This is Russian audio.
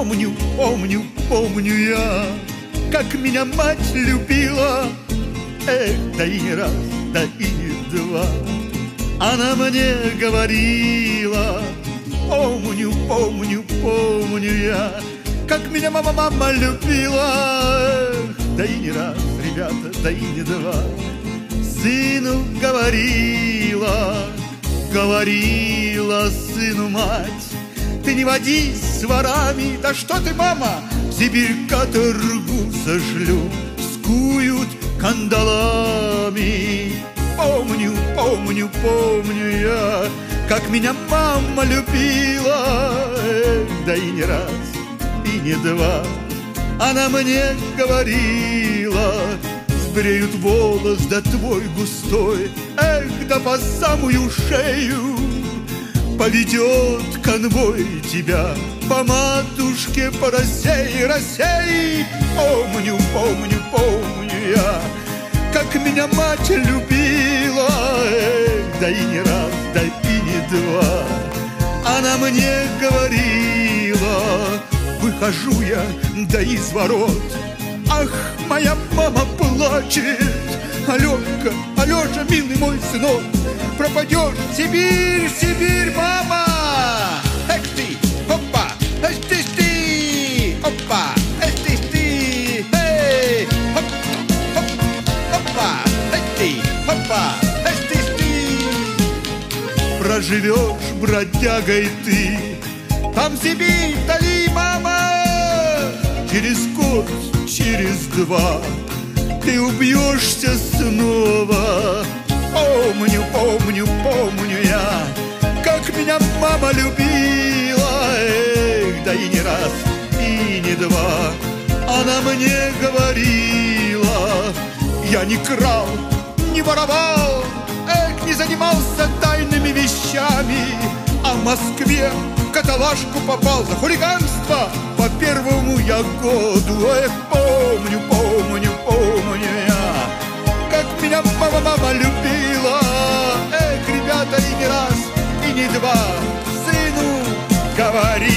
Помню, помню, помню я, как меня мать любила. Эх, да и не раз, да и не два. Она мне говорила: помню, помню, помню я, как меня мама любила. Эх, да и не раз, ребята, да и не два. Сыну говорила, говорила сыну мать: ты не водись с ворами. Да что ты, мама, в Сибирь каторгу сошлю, скуют кандалами. Помню, помню, помню я, как меня мама любила. Эх, да и не раз, и не два. Она мне говорила: сбреют волос, да твой густой, эх, да по самую шею поведет конвой тебя по матушке, по России, России. Помню, помню, помню я, как меня мать любила. Эх, да и не раз, да и не два. Она мне говорила: выхожу я, да из ворот, ах, моя мама плачет. Аленка, Алеша, милый мой сынок, пропадешь в Сибирь, в Сибирь, мама! Эх ты, опа, эх ты, опа, эх ты, эй, оп, оп, опа, эх ты, опа, эх ты. Проживешь, бродягой ты, там Сибирь, вдали, мама, через год, через два ты убьешься снова. Помню, помню, помню я, как меня мама любила. Эх, да и не раз, и не два. Она мне говорила: я не крал, не воровал, эх, не занимался тайными вещами, а в Москве в каталажку попал за хулиганство по первому я году. Эх, помню, помню, помню я, как меня мама любила. Эх, ребята, и не раз, и не два сыну говори.